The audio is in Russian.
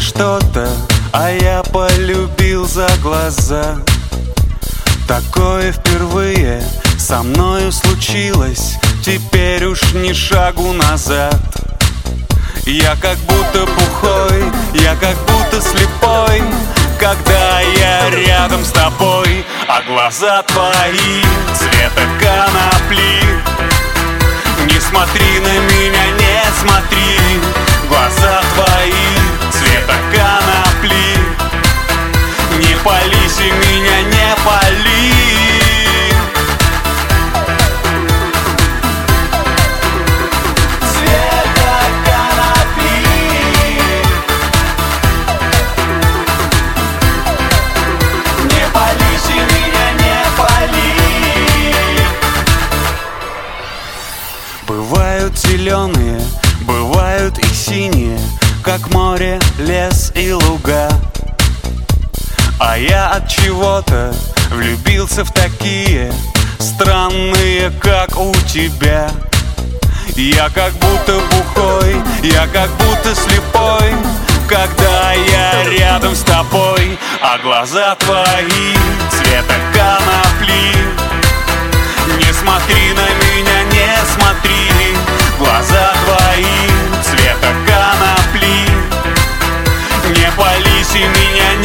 что-то, а я полюбил за глаза. Такое впервые со мною случилось, теперь уж ни шагу назад. Я как будто бухой, я как будто слепой, когда я рядом с тобой. А глаза твои цвета конопли. Не смотри на меня, не смотри. Глаза твои цвета конопли. Не пались и меня не пали. Цвета конопли. Не пались и меня не пали. Бывают зеленые, бывают и синие, как море, лес и луга. А я от чего-то влюбился в такие, странные, как у тебя. Я как будто бухой, я как будто слепой, когда я рядом с тобой. А глаза твои цвета конопли. Не смотри на меня, не смотри. Глаза твои цвета конопли. Не пались и меня